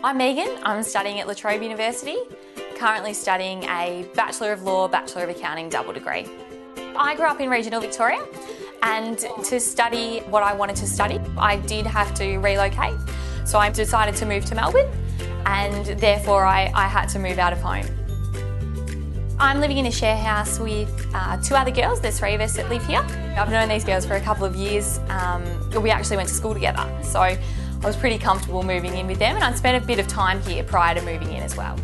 I'm Megan, I'm studying at La Trobe University, currently studying a Bachelor of Law, Bachelor of Accounting double degree. I grew up in regional Victoria, and to study what I wanted to study, I did have to relocate. So I decided to move to Melbourne, and therefore I had to move out of home. I'm living in a share house with two other girls. There's three of us that live here. I've known these girls for a couple of years. We actually went to school together, so I was pretty comfortable moving in with them, and I'd spent a bit of time here prior to moving in as well.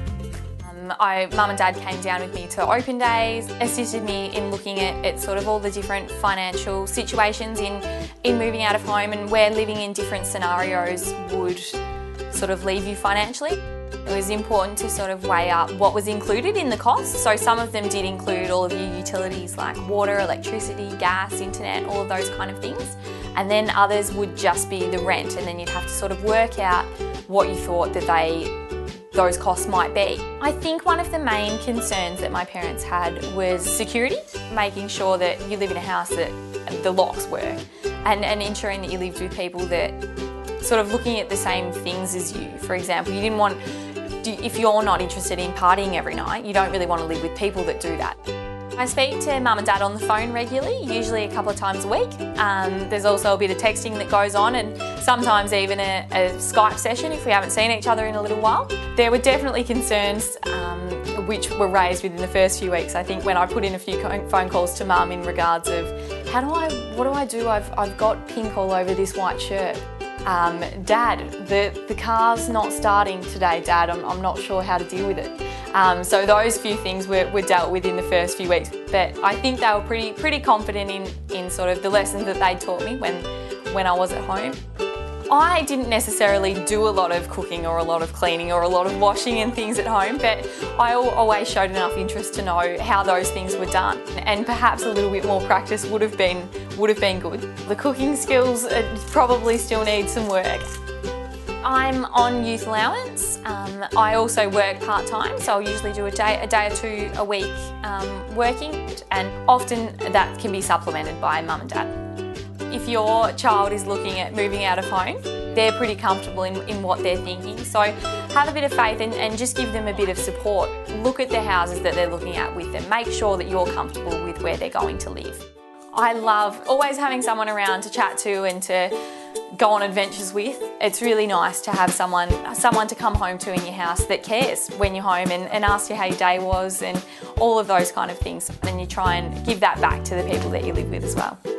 Mum and Dad came down with me to open days, assisted me in looking at sort of all the different financial situations in moving out of home and where living in different scenarios would sort of leave you financially. It was important to sort of weigh up what was included in the cost. So some of them did include all of your utilities like water, electricity, gas, internet, all of those kind of things. And then others would just be the rent, and then you'd have to sort of work out what you thought that those costs might be. I think one of the main concerns that my parents had was security, making sure that you live in a house that the locks work, and ensuring that you lived with people that sort of looking at the same things as you. For example, you didn't want, if you're not interested in partying every night, you don't really want to live with people that do that. I speak to Mum and Dad on the phone regularly, usually a couple of times a week. There's also a bit of texting that goes on, and sometimes even a Skype session if we haven't seen each other in a little while. There were definitely concerns which were raised within the first few weeks. I think when I put in a few phone calls to Mum in regards of what do I do? I've got pink all over this white shirt. Dad, the car's not starting today, Dad, I'm not sure how to deal with it. So those few things were dealt with in the first few weeks, but I think they were pretty confident in sort of the lessons that they taught me when I was at home. I didn't necessarily do a lot of cooking or a lot of cleaning or a lot of washing and things at home, but I always showed enough interest to know how those things were done, and perhaps a little bit more practice would have been good. The cooking skills probably still need some work. I'm on youth allowance. I also work part-time, so I'll usually do a day or two a week working, and often that can be supplemented by Mum and Dad. If your child is looking at moving out of home, they're pretty comfortable in what they're thinking. So have a bit of faith and just give them a bit of support. Look at the houses that they're looking at with them. Make sure that you're comfortable with where they're going to live. I love always having someone around to chat to and to go on adventures with. It's really nice to have someone to come home to in your house that cares when you're home and asks you how your day was and all of those kind of things. And you try and give that back to the people that you live with as well.